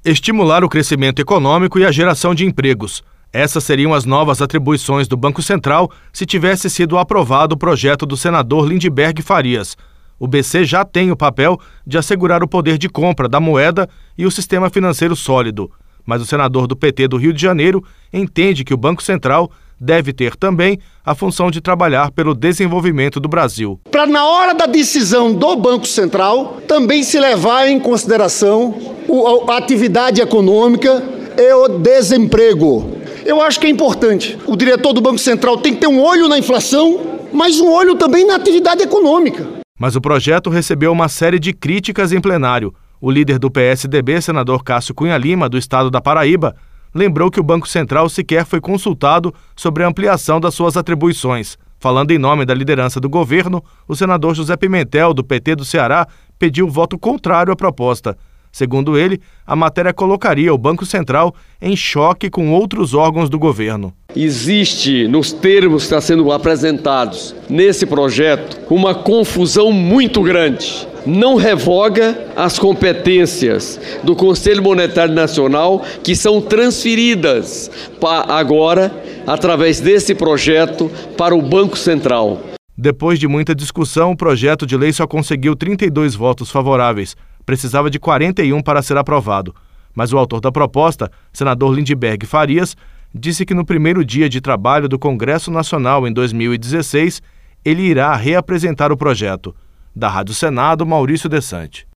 estimular o crescimento econômico e a geração de empregos. Essas seriam as novas atribuições do Banco Central se tivesse sido aprovado o projeto do senador Lindbergh Farias. O BC já tem o papel de assegurar o poder de compra da moeda e o sistema financeiro sólido, mas o senador do PT do Rio de Janeiro entende que o Banco Central deve ter também a função de trabalhar pelo desenvolvimento do Brasil. Para, na hora da decisão do Banco Central, também se levar em consideração a atividade econômica e o desemprego. Eu acho que é importante. O diretor do Banco Central tem que ter um olho na inflação, mas um olho também na atividade econômica. Mas o projeto recebeu uma série de críticas em plenário. O líder do PSDB, senador Cássio Cunha Lima, do estado da Paraíba, lembrou que o Banco Central sequer foi consultado sobre a ampliação das suas atribuições. Falando em nome da liderança do governo, o senador José Pimentel, do PT do Ceará, pediu voto contrário à proposta. Segundo ele, a matéria colocaria o Banco Central em choque com outros órgãos do governo. Existe, nos termos que estão sendo apresentados nesse projeto, uma confusão muito grande. Não revoga as competências do Conselho Monetário Nacional, que são transferidas agora, através desse projeto, para o Banco Central. Depois de muita discussão, o projeto de lei só conseguiu 32 votos favoráveis. Precisava de 41 para ser aprovado. Mas o autor da proposta, senador Lindbergh Farias, disse que no primeiro dia de trabalho do Congresso Nacional em 2016, ele irá reapresentar o projeto. Da Rádio Senado, Maurício Desante.